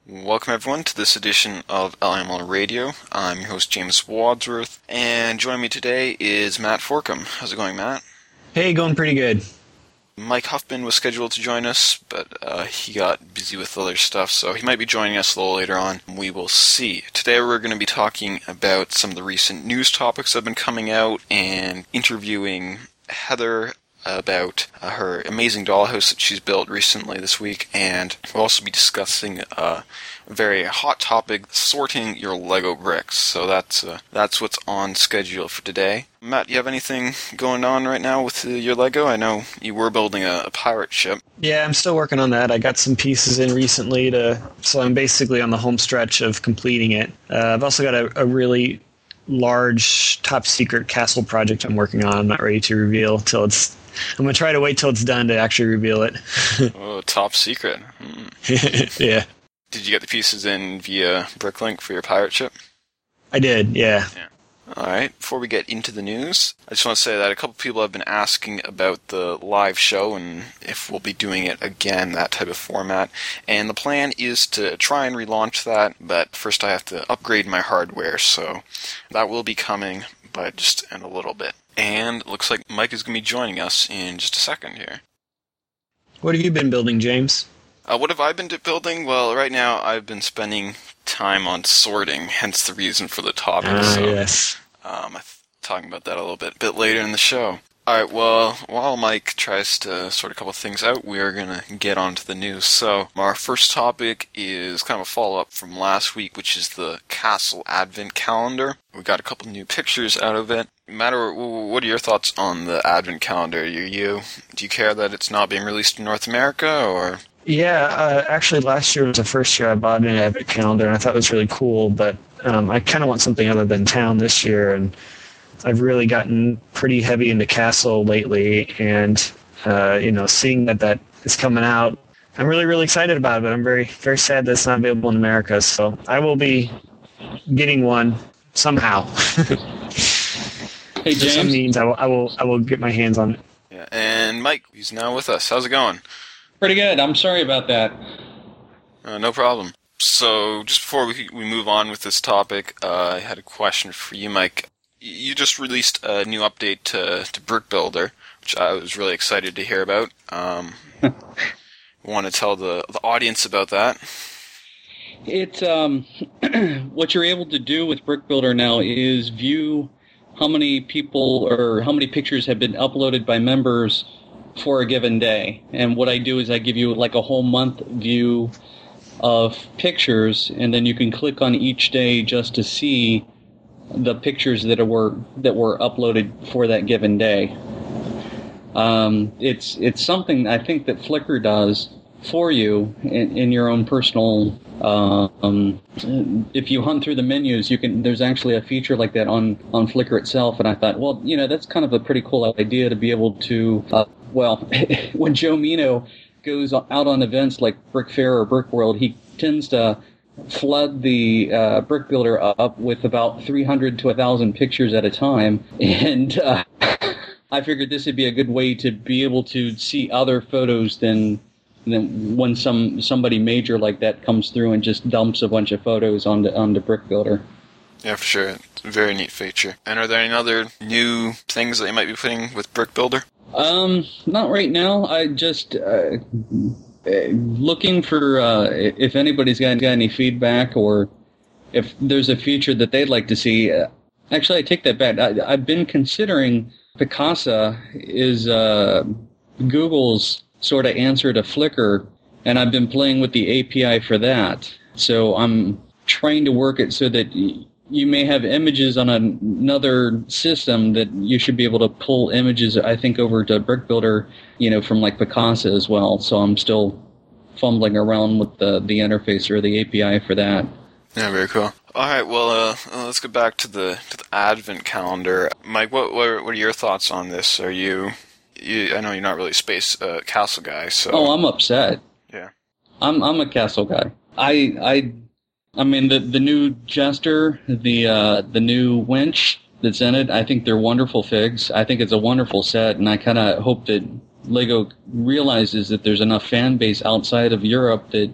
Welcome everyone to this edition of LML Radio. I'm your host James Wadsworth, and joining me today is Matt Forkham. How's it going, Matt? Hey, going pretty good. Mike Huffman was scheduled to join us, but he got busy with other stuff, so he might be joining us a little later on. We will see. Today we're going to be talking about some of the recent news topics that have been coming out and interviewing Heather about her amazing dollhouse that she's built recently this week, and we'll also be discussing a very hot topic, sorting your Lego bricks. So that's what's on schedule for today. Matt, you have anything going on right now with your Lego? I know you were building a pirate ship. Yeah, I'm still working on that. I got some pieces in recently, so I'm basically on the home stretch of completing it. I've also got a really large top secret castle project I'm working on. I'm not ready to reveal till it's... I'm going to try to wait till it's done to actually reveal it. Oh, top secret. Yeah. Did you get the pieces in via Bricklink for your pirate ship? I did, yeah. Alright, before we get into the news, I just want to say that a couple people have been asking about the live show and if we'll be doing it again, that type of format. And the plan is to try and relaunch that, but first I have to upgrade my hardware, so that will be coming, but just in a little bit. And it looks like Mike is going to be joining us in just a second here. What have you been building, James? What have I been building? Well, right now I've been spending time on sorting, hence the reason for the topic. Yes. I'm talking about that a little bit later in the show. Alright, well, while Mike tries to sort a couple things out, we're going to get on to the news. So, our first topic is kind of a follow-up from last week, which is the Castle Advent Calendar. We got a couple new pictures out of it. Matt, what are your thoughts on the Advent Calendar? Do you care that it's not being released in North America, or...? Yeah, actually last year was the first year I bought an Advent Calendar, and I thought it was really cool, but I kind of want something other than town this year, and I've really gotten pretty heavy into Castle lately, and seeing that is coming out, I'm really, really excited about it, but I'm very, very sad that it's not available in America, so I will be getting one somehow. Hey, James. For some means, I will get my hands on it. Yeah, and Mike, he's now with us. How's it going? Pretty good. I'm sorry about that. No problem. So, just before we move on with this topic, I had a question for you, Mike. You just released a new update to Brick Builder, which I was really excited to hear about. Want to tell the audience about that? It's what you're able to do with Brick Builder now is view how many people or how many pictures have been uploaded by members for a given day. And what I do is I give you like a whole month view of pictures, and then you can click on each day just to see the pictures that were uploaded for that given day. It's something I think that Flickr does for you in your own personal. If you hunt through the menus, there's actually a feature like that on Flickr itself, and I thought, well, that's kind of a pretty cool idea to be able to. When Joe Mino goes out on events like Brick Fair or Brick World, he tends to flood the Brick Builder up with about 300 to 1,000 pictures at a time, and I figured this would be a good way to be able to see other photos than when somebody major like that comes through and just dumps a bunch of photos onto Brick Builder. Yeah, for sure. It's a very neat feature. And are there any other new things that you might be putting with Brick Builder? Not right now. I just looking for if anybody's got any feedback or if there's a feature that they'd like to see. Actually, I take that back. I've been considering Picasa is Google's sort of answer to Flickr, and I've been playing with the API for that. So I'm trying to work it so that you may have images on another system that you should be able to pull images, I think, over to Brick Builder, from like Picasa as well. So I'm still fumbling around with the interface or the API for that. Yeah, very cool. All right, well, let's get back to the Advent Calendar. Mike, what are your thoughts on this? Are you I know you're not really a space castle guy, so. Oh, I'm upset. Yeah. I'm a castle guy. I mean the new Jester, the new Winch that's in it, I think they're wonderful figs. I think it's a wonderful set, and I kind of hope that LEGO realizes that there's enough fan base outside of Europe that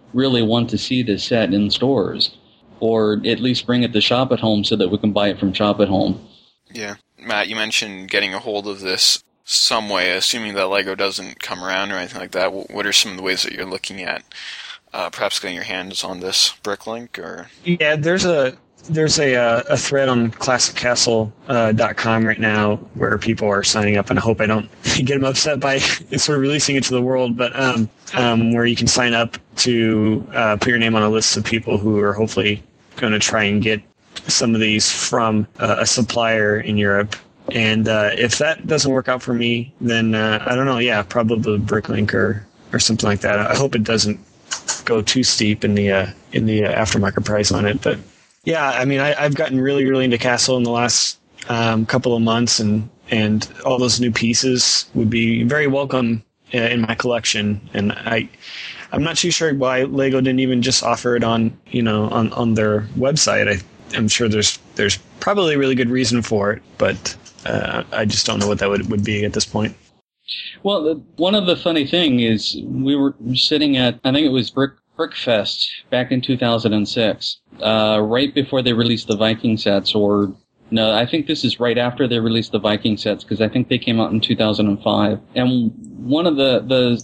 really want to see this set in stores, or at least bring it to Shop at Home so that we can buy it from Shop at Home. Yeah. Matt, you mentioned getting a hold of this some way, assuming that LEGO doesn't come around or anything like that. What are some of the ways that you're looking at perhaps getting your hands on this Bricklink? Or Yeah, there's a thread on ClassicCastle.com right now where people are signing up, and I hope I don't get them upset by sort of releasing it to the world, but where you can sign up to put your name on a list of people who are hopefully going to try and get some of these from a supplier in Europe. And if that doesn't work out for me, then I don't know, probably Bricklink or something like that. I hope it doesn't go too steep in the aftermarket price on it, but yeah, I mean, I've gotten really, really into Castle in the last couple of months, and all those new pieces would be very welcome in my collection. And I'm not too sure why LEGO didn't even just offer it on their website. I'm sure there's probably a really good reason for it, but I just don't know what that would be at this point. Well, one of the funny thing is we were sitting at, I think it was Brickfest back in 2006, right before they released the Viking sets, or no, I think this is right after they released the Viking sets, because I think they came out in 2005. And one of the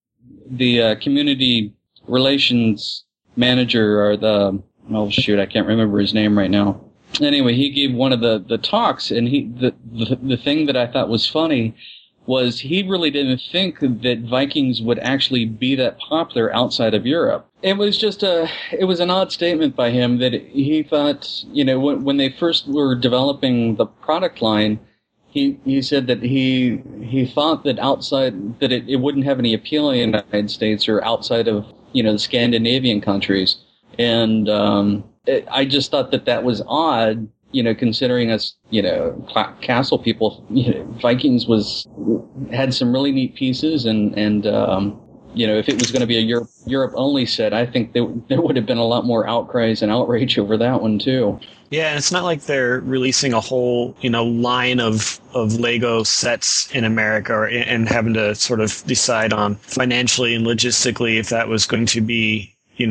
community relations manager, or I can't remember his name right now. Anyway, he gave one of the talks, and the thing that I thought was funny was he really didn't think that Vikings would actually be that popular outside of Europe. It was an odd statement by him that he thought, when they first were developing the product line, he said that he thought that outside, that it wouldn't have any appeal in the United States or outside of, the Scandinavian countries. And I just thought that was odd, considering us, Castle people, Vikings had some really neat pieces, and if it was going to be a Europe only set, I think there would have been a lot more outcries and outrage over that one too. Yeah, and it's not like they're releasing a whole, line of Lego sets in America, and having to sort of decide on financially and logistically if that was going to be,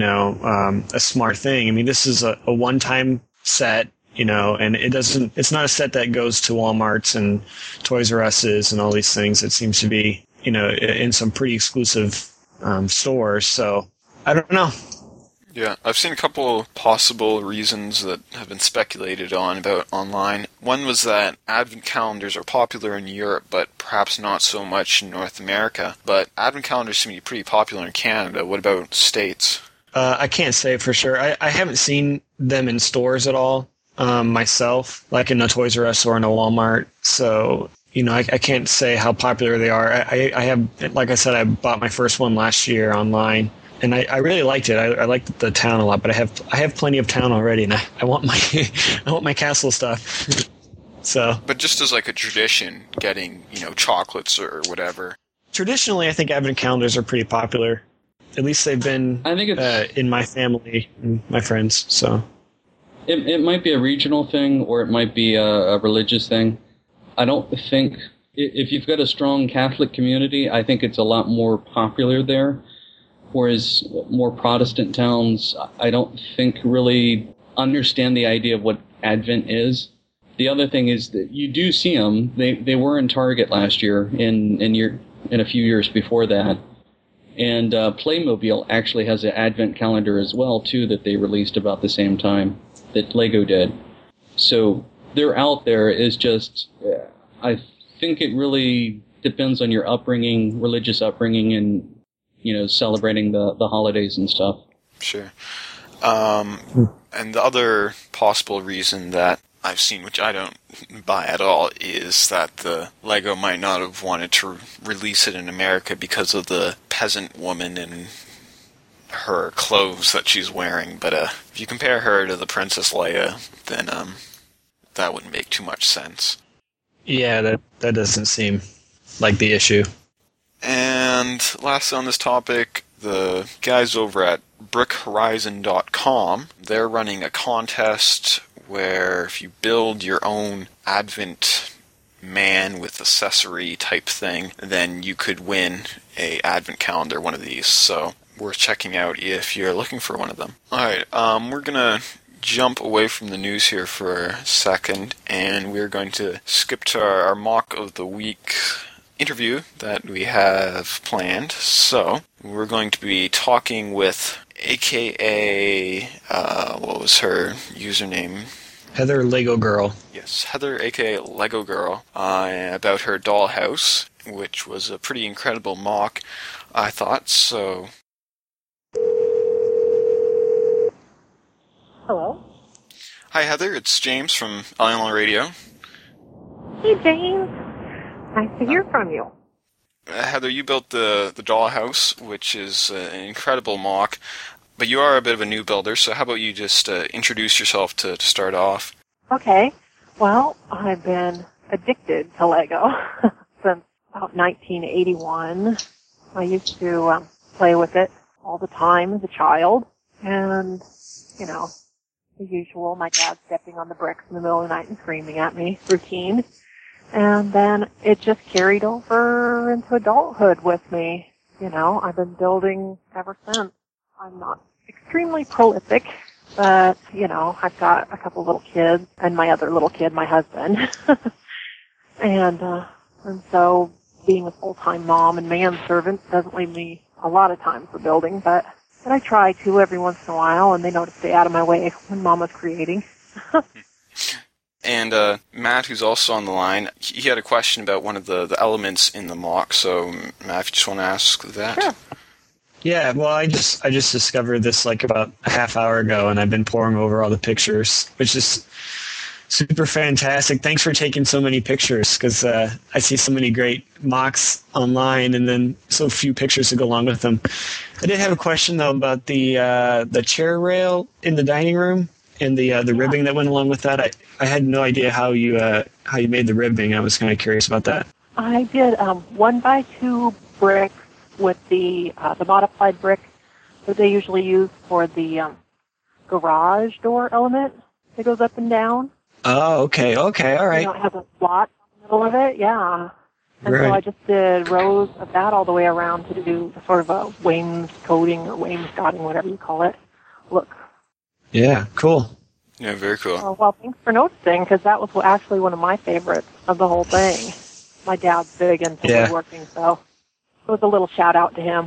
a smart thing. I mean, this is a one-time set. And it's not a set that goes to Walmart's and Toys R Us's and all these things. It seems to be, in some pretty exclusive stores. So I don't know. Yeah, I've seen a couple possible reasons that have been speculated on about online. One was that advent calendars are popular in Europe, but perhaps not so much in North America. But advent calendars seem to be pretty popular in Canada. What about States? I can't say for sure. I haven't seen them in stores at all. Myself, like in a Toys R Us or in a Walmart. So, I can't say how popular they are. I have, like I said, I bought my first one last year online, and I really liked it. I liked the town a lot, but I have plenty of town already, and I want my I want my castle stuff. So, but just as like a tradition, getting chocolates or whatever. Traditionally, I think advent calendars are pretty popular. At least they've been. I think it's in my family and my friends. So. It might be a regional thing, or it might be a religious thing. I don't think, if you've got a strong Catholic community, I think it's a lot more popular there. Whereas more Protestant towns, I don't think really understand the idea of what Advent is. The other thing is that you do see them. They were in Target last year, in a few years before that. And Playmobil actually has an Advent calendar as well, too, that they released about the same time that Lego did. So they're out there. Is just, I think it really depends on your upbringing, religious upbringing, and celebrating the holidays and stuff. Sure. And the other possible reason that I've seen, which I don't buy at all, is that the Lego might not have wanted to release it in America because of the peasant woman and her clothes that she's wearing. But if you compare her to the Princess Leia, then that wouldn't make too much sense. Yeah, that doesn't seem like the issue. And lastly on this topic, the guys over at BrickHorizon.com, they're running a contest where if you build your own Advent man with accessory type thing, then you could win a Advent calendar, one of these. So worth checking out if you're looking for one of them. Alright, we're gonna jump away from the news here for a second, and we're going to skip to our mock of the week interview that we have planned. So, we're going to be talking with aka, what was her username? Heather Lego Girl. Yes, Heather, aka Lego Girl, about her dollhouse, which was a pretty incredible mock, I thought, so... Hello? Hi Heather, it's James from LNL Radio. Hey, James. Nice to hear from you. Heather, you built the dollhouse, which is an incredible mock, but you are a bit of a new builder, so how about you just introduce yourself to start off? Okay. Well, I've been addicted to Lego since about 1981. I used to play with it all the time as a child, and, you know, the usual, my dad stepping on the bricks in the middle of the night and screaming at me, routine. And then it just carried over into adulthood with me. You know, I've been building ever since. I'm not extremely prolific, but, you know, I've got a couple little kids and my other little kid, my husband. and so being a full-time mom and manservant doesn't leave me a lot of time for building, but I try to every once in a while, and they know to stay out of my way when Mama's creating. And Matt, who's also on the line, he had a question about one of the elements in the mock, so Matt, if you just want to ask that. Sure. Yeah, well, I just discovered this like about a half hour ago, and I've been poring over all the pictures, which is super fantastic. Thanks for taking so many pictures, because I see so many great mocks online, and then so few pictures to go along with them. I did have a question though about the chair rail in the dining room and the ribbing that went along with that. I had no idea how you made the ribbing. I was kind of curious about that. I did 1x2 bricks with the modified brick that they usually use for the garage door element that goes up and down. Oh, okay, all right. You know, it has a slot in the middle of it, yeah. And Right. so I just did rows of that all the way around to do sort of a wainscoting or wainscoting, whatever you call it, look. Yeah, cool. Yeah, very cool. Well, thanks for noticing, because that was actually one of my favorites of the whole thing. My dad's big into woodworking, so it was a little shout-out to him.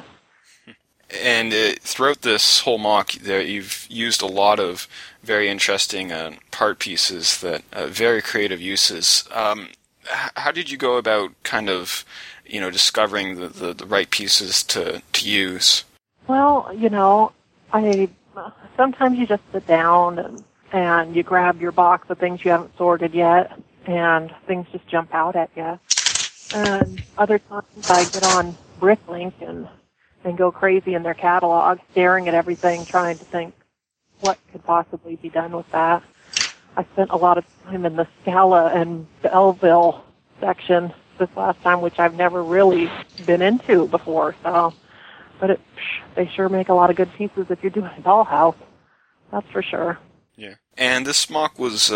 And throughout this whole mock, you've used a lot of very interesting part pieces that very creative uses. How did you go about kind of, you know, discovering the right pieces to use? Well, you know, sometimes you just sit down and you grab your box of things you haven't sorted yet, and things just jump out at you. And other times I get on Bricklink and go crazy in their catalog, staring at everything, trying to think what could possibly be done with that. I spent a lot of time in the Scala and Belleville section this last time, which I've never really been into before. So, but they sure make a lot of good pieces if you're doing a dollhouse. That's for sure. Yeah. And this mock was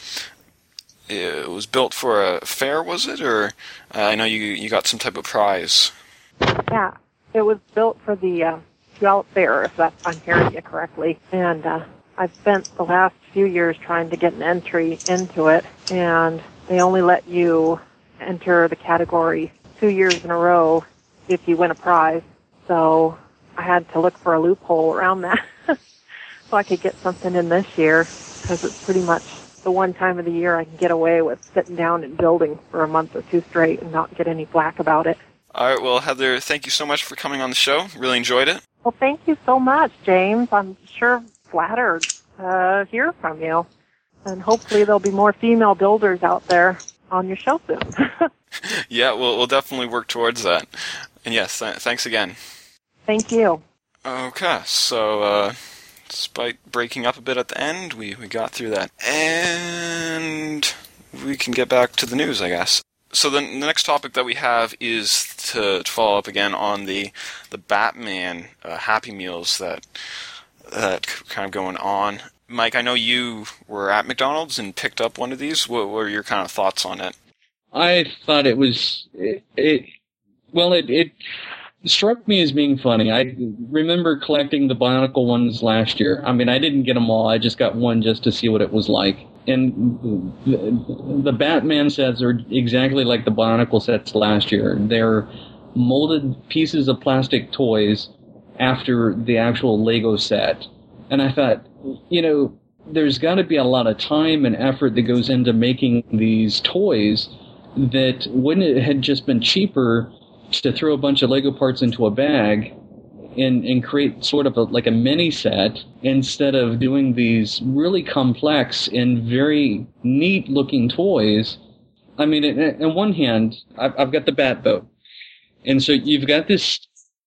it was built for a fair, was it? Or I know you got some type of prize. Yeah. It was built for the Puyallup Fair, if I'm hearing you correctly. And I've spent the last few years trying to get an entry into it, and they only let you enter the category 2 years in a row if you win a prize. So I had to look for a loophole around that so I could get something in this year, because it's pretty much the one time of the year I can get away with sitting down and building for a month or two straight and not get any flack about it. All right, well, Heather, thank you so much for coming on the show. Really enjoyed it. Well, thank you so much, James. I'm sure flattered to hear from you. And hopefully there'll be more female builders out there on your show soon. Yeah, we'll definitely work towards that. And yes, thanks again. Thank you. Okay, so despite breaking up a bit at the end, we got through that. And we can get back to the news, I guess. So the next topic that we have is to follow up again on the Batman Happy Meals that kind of going on. Mike, I know you were at McDonald's and picked up one of these. What were your kind of thoughts on it? I thought it was struck me as being funny. I remember collecting the Bionicle ones last year. I mean, I didn't get them all. I just got one just to see what it was like. And the Batman sets are exactly like the Bionicle sets last year. They're molded pieces of plastic toys after the actual Lego set. And I thought, there's got to be a lot of time and effort that goes into making these toys, that wouldn't it had just been cheaper to throw a bunch of Lego parts into a bag and create sort of like a mini set, instead of doing these really complex and very neat looking toys. I mean, on one hand, I've got the Batboat. And so you've got this...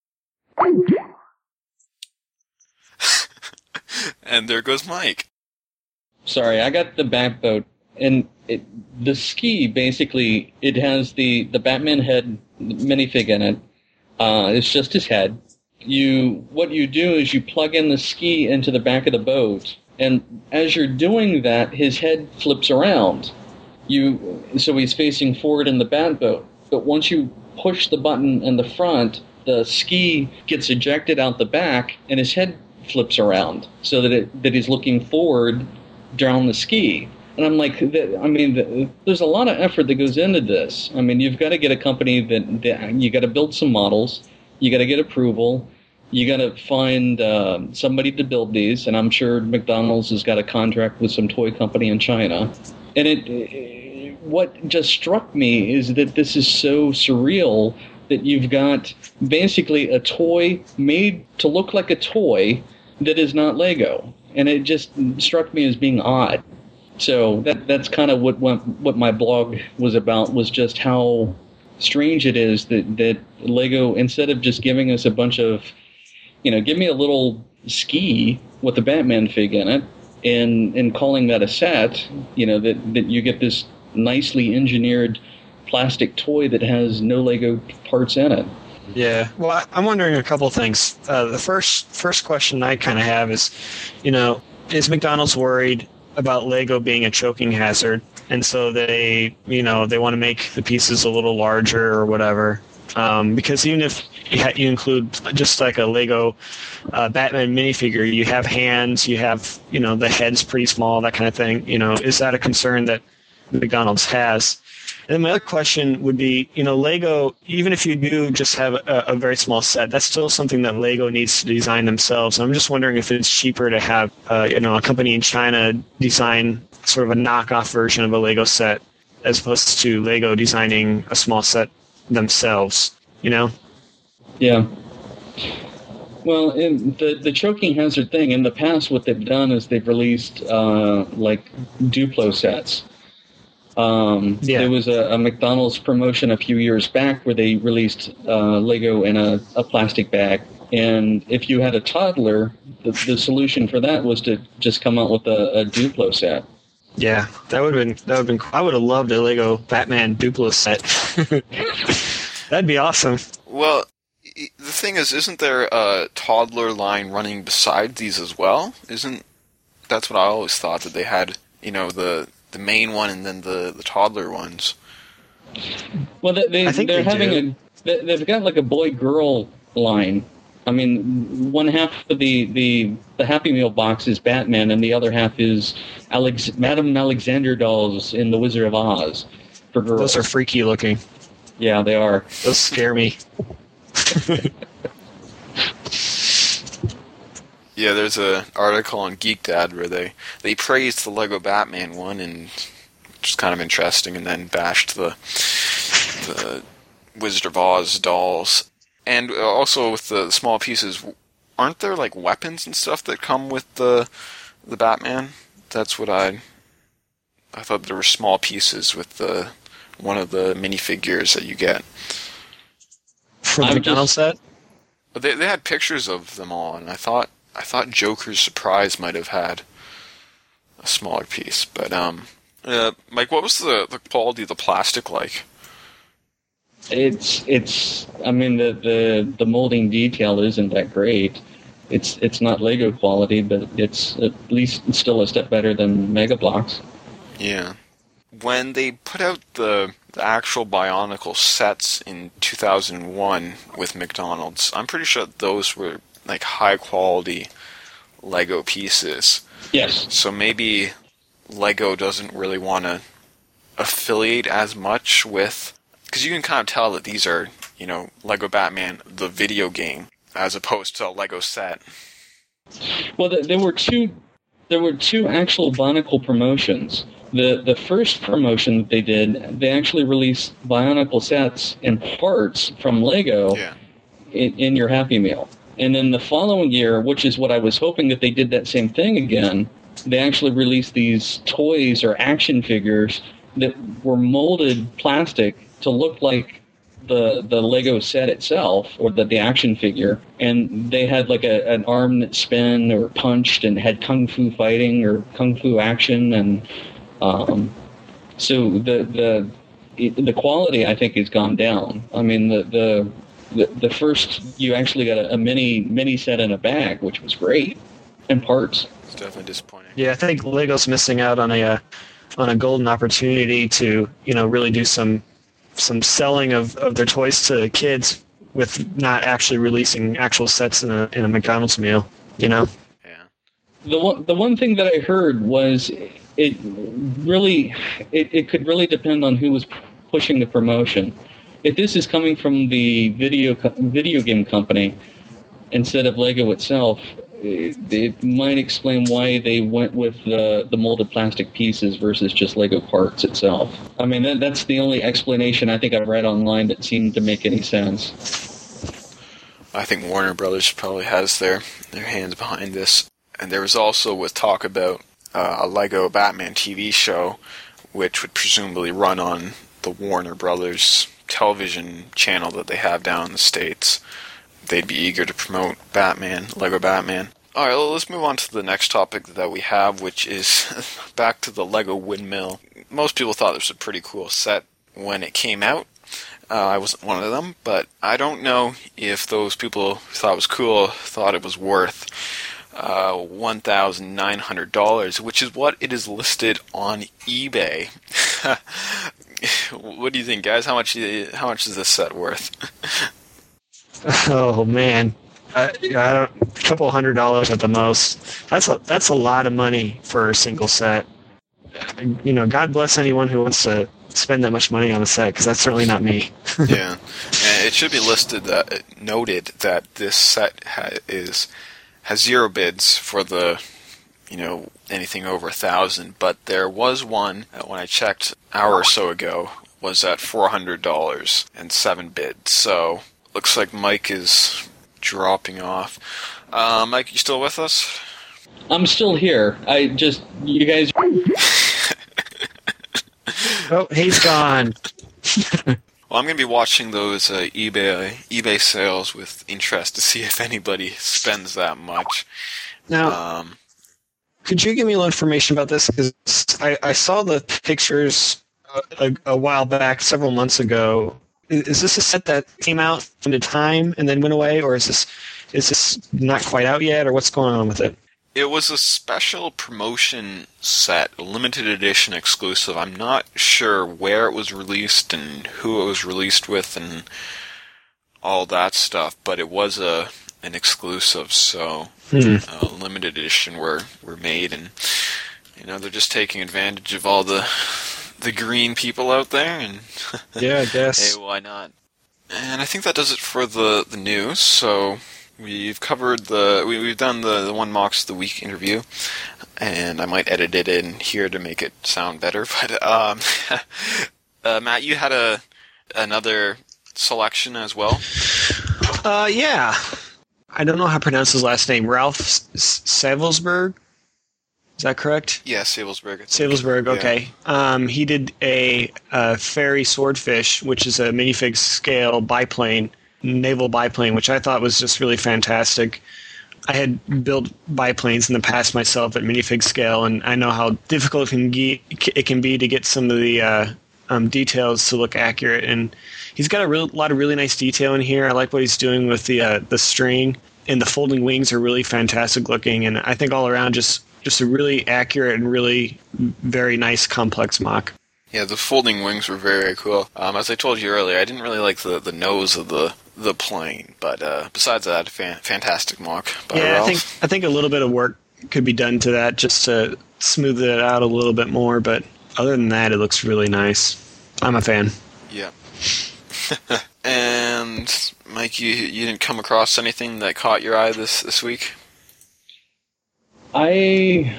And there goes Mike. Sorry, I got the Batboat. And the ski, basically, it has the Batman head minifig in it. It's just his head. What you do is you plug in the ski into the back of the boat, and as you're doing that, his head flips around. So he's facing forward in the Batboat. But once you push the button in the front, the ski gets ejected out the back, and his head flips around so that he's looking forward down the ski. And I'm like, there's a lot of effort that goes into this. I mean, you've got to get a company that you got to build some models, you got to get approval, you got to find somebody to build these, and I'm sure McDonald's has got a contract with some toy company in China. And what just struck me is that this is so surreal that you've got basically a toy made to look like a toy that is not Lego. And it just struck me as being odd. So that's kind of what my blog was about, was just how strange it is that Lego, instead of just giving us a bunch of, give me a little ski with the Batman fig in it and calling that a set, that you get this nicely engineered plastic toy that has no Lego parts in it. Yeah. Well, I'm wondering a couple things. The first question I kind of have is, is McDonald's worried about Lego being a choking hazard, and so they want to make the pieces a little larger or whatever? Because even if you include just like a Lego Batman minifigure, you have hands, you have the head's pretty small, that kind of thing. Is that a concern that McDonald's has? And then my other question would be, Lego, even if you do just have a very small set, that's still something that Lego needs to design themselves. I'm just wondering if it's cheaper to have, a company in China design sort of a knockoff version of a Lego set, as opposed to Lego designing a small set themselves, Yeah. Well, in the choking hazard thing, in the past, what they've done is they've released like Duplo sets. There was a McDonald's promotion a few years back where they released Lego in a plastic bag. And if you had a toddler, the solution for that was to just come out with a Duplo set. Yeah, that would have been. I would have loved a Lego Batman Duplo set. That'd be awesome. Well, the thing is, isn't there a toddler line running beside these as well? That's what I always thought, that they had, the main one and then the toddler ones. Well, they've got like a boy-girl line. I mean, one half of the Happy Meal box is Batman, and the other half is Madame Alexander dolls in The Wizard of Oz for girls. Those are freaky looking. Yeah, they are. Those scare me. Yeah, there's an article on Geek Dad where they praised the Lego Batman one, and which is kind of interesting, and then bashed the Wizard of Oz dolls. And also with the small pieces, aren't there like weapons and stuff that come with the Batman? That's what I thought there were small pieces with one of the minifigures that you get. From the McDonald's set? They had pictures of them all, and I thought Joker's Surprise might have had a smaller piece. But Mike, what was the quality of the plastic like? It's. I mean, the molding detail isn't that great. It's not Lego quality, but it's at least still a step better than Mega Bloks. Yeah. when they put out the actual Bionicle sets in 2001 with McDonald's, I'm pretty sure those were like high quality Lego pieces. Yes. So maybe Lego doesn't really want to affiliate as much with, because you can kind of tell that these are, Lego Batman, the video game, as opposed to a Lego set. Well, there were two actual Bionicle promotions. The first promotion that they did, they actually released Bionicle sets and parts from Lego in your Happy Meal. And then the following year, which is what I was hoping that they did that same thing again, they actually released these toys or action figures that were molded plastic to look like the Lego set itself, or the action figure, and they had like an arm that spun or punched and had kung fu fighting or kung fu action, and so the quality, I think, has gone down. I mean, the first, you actually got a mini set in a bag, which was great, and parts. It's definitely disappointing. Yeah, I think Lego's missing out on a golden opportunity to really do some selling of their toys to kids with not actually releasing actual sets in a McDonald's meal. Yeah. The one thing that I heard was it could really depend on who was pushing the promotion. If this is coming from the video game company instead of Lego itself, it might explain why they went with the molded plastic pieces versus just Lego parts itself. I mean, that's the only explanation I think I've read online that seemed to make any sense. I think Warner Brothers probably has their hands behind this. And there was also with talk about a Lego Batman TV show, which would presumably run on the Warner Brothers television channel that they have down in the States. They'd be eager to promote Batman, Lego Batman. Alright, well, let's move on to the next topic that we have, which is back to the Lego Windmill. Most people thought this was a pretty cool set when it came out. I wasn't one of them, but I don't know if those people who thought it was cool thought it was worth $1,900, which is what it is listed on eBay. What do you think, guys? How much is this set worth? Oh man, a couple $100 at the most. That's a lot of money for a single set. God bless anyone who wants to spend that much money on a set, because that's certainly not me. Yeah, and it should be noted that this set has 0 bids for the anything over 1,000, but there was one when I checked an hour or so ago was at $400 and 7 bids. So looks like Mike is dropping off. Mike, you still with us? I'm still here. You guys. Oh, he's gone. Well, I'm going to be watching those eBay sales with interest to see if anybody spends that much. Now, could you give me a little information about this? Because I saw the pictures a while back, several months ago. Is this a set that came out from the time and then went away, or is this not quite out yet, or what's going on with it? It was a special promotion set, a limited edition exclusive. I'm not sure where it was released and who it was released with and all that stuff, but it was an exclusive, so limited edition were made, and they're just taking advantage of all the green people out there, and yeah, I guess. Hey, why not? And I think that does it for the news. So we've covered we've done the One Mox of the Week interview, and I might edit it in here to make it sound better. But Matt, you had another selection as well. Yeah. I don't know how to pronounce his last name. Ralph Savelsberg? Is that correct? Yeah, Savelsberg. Savelsberg, okay. Yeah. He did a Fairy Swordfish, which is a minifig scale biplane, naval biplane, which I thought was just really fantastic. I had built biplanes in the past myself at minifig scale, and I know how difficult it can be to get some of the details to look accurate. And he's got a lot of really nice detail in here. I like what he's doing with the string, and the folding wings are really fantastic looking. And I think all around just a really accurate and really very nice complex mock. Yeah, the folding wings were very, very cool. As I told you earlier, I didn't really like the nose of the plane, but besides that, fantastic mock by Yeah, Ralph. I think a little bit of work could be done to that just to smooth it out a little bit more, but other than that, it looks really nice. I'm a fan. Yeah. And Mike, you didn't come across anything that caught your eye this week? To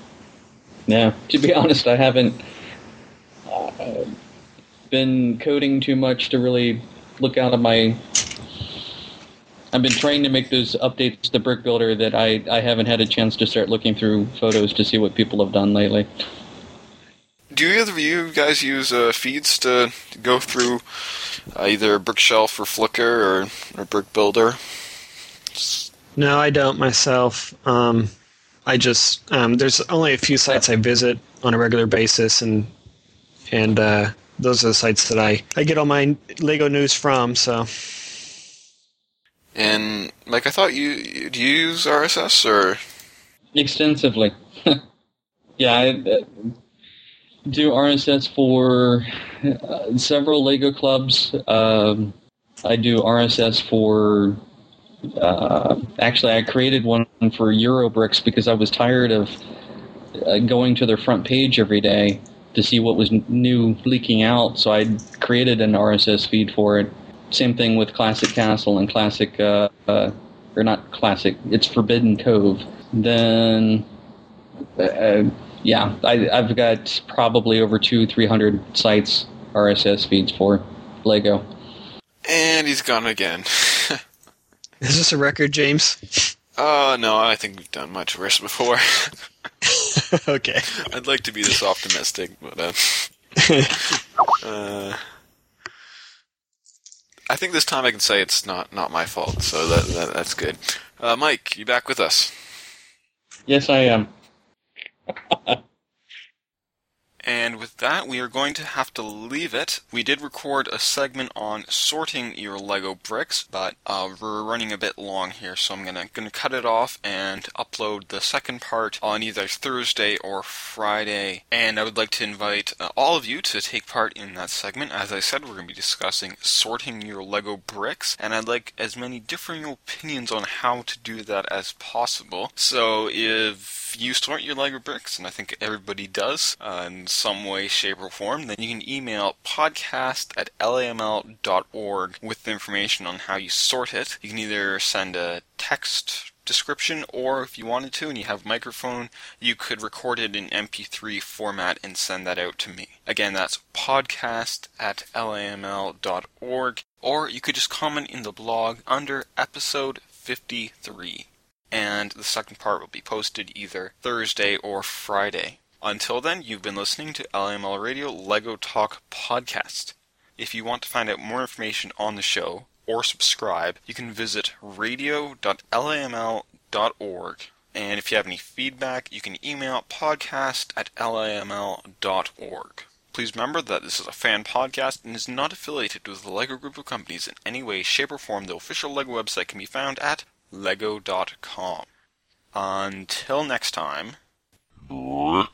be honest, I haven't been coding too much to really look out of my... I've been trying to make those updates to Brick Builder that I haven't had a chance to start looking through photos to see what people have done lately. Do either of you guys use feeds to go through either Brickshelf or Flickr or Brick Builder? No, I don't myself. I just there's only a few sites I visit on a regular basis, and those are the sites that I get all my Lego news from. So. And Mike, I thought do you use RSS or extensively? Yeah, I do RSS for several Lego clubs. I do RSS for. Actually, I created one for Eurobricks because I was tired of going to their front page every day to see what was new leaking out. So I created an RSS feed for it. Same thing with Classic Castle and Classic, or not Classic. It's Forbidden Cove. Then, I've got probably over 200-300 sites RSS feeds for Lego. And he's gone again. Is this a record, James? No, I think we've done much worse before. Okay. I'd like to be this optimistic, but I think this time I can say it's not my fault, so that's good. Mike, you back with us? Yes, I am. And with that, we are going to have to leave it. We did record a segment on sorting your Lego bricks, but we're running a bit long here, so I'm gonna cut it off and upload the second part on either Thursday or Friday. And I would like to invite all of you to take part in that segment. As I said, we're going to be discussing sorting your Lego bricks, and I'd like as many differing opinions on how to do that as possible. So if you sort your Lego bricks, and I think everybody does in some way, shape, or form, then you can email podcast@laml.org with the information on how you sort it. You can either send a text description, or if you wanted to and you have a microphone, you could record it in MP3 format and send that out to me. Again, that's podcast@laml.org, or you could just comment in the blog under episode 53. And the second part will be posted either Thursday or Friday. Until then, you've been listening to LAML Radio Lego Talk Podcast. If you want to find out more information on the show or subscribe, you can visit radio.laml.org. And if you have any feedback, you can email podcast@laml.org. Please remember that this is a fan podcast and is not affiliated with the Lego Group of Companies in any way, shape, or form. The official Lego website can be found at lego.com. Until next time.